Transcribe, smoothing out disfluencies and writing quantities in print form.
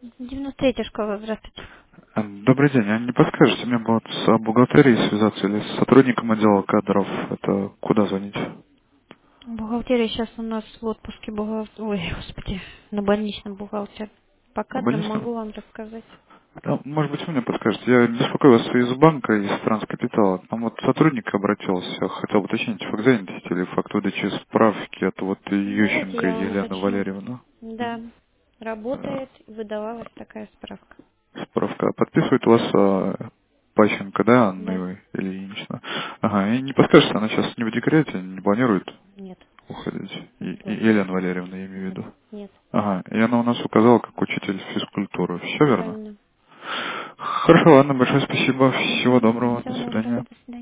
93-я школа, здравствуйте. Добрый день. А не подскажете мне вот с бухгалтерией связаться или с сотрудником отдела кадров? Это куда звонить? Бухгалтерия сейчас у нас в отпуске Ой, господи, на больничном бухгалтер. По кадрам Больничном? могу вам рассказать. Да, может быть, вы мне подскажете. Я беспокою вас из банка, из Транскапитала. Там вот сотрудник обратился, хотел бы уточнить, факт занятости или факт выдачи справки от вот Давайте Ющенко я вам Елены уточню. Валерьевны. Да, Мгм. работает, выдавалась такая справка. Справка. Подписывает у вас Пащенко, да, Да, Анна Ильинична? Ага, и не подскажете, она сейчас не в декрете, не планирует нет, уходить? да, Елена Валерьевна, я имею в нет, виду. нет. Ага, и она у нас указала как учитель физкультуры. Все верно? Правильно. Хорошо, ладно, большое спасибо. Всего Угу. доброго. До Всего доброго, свидания. до свидания.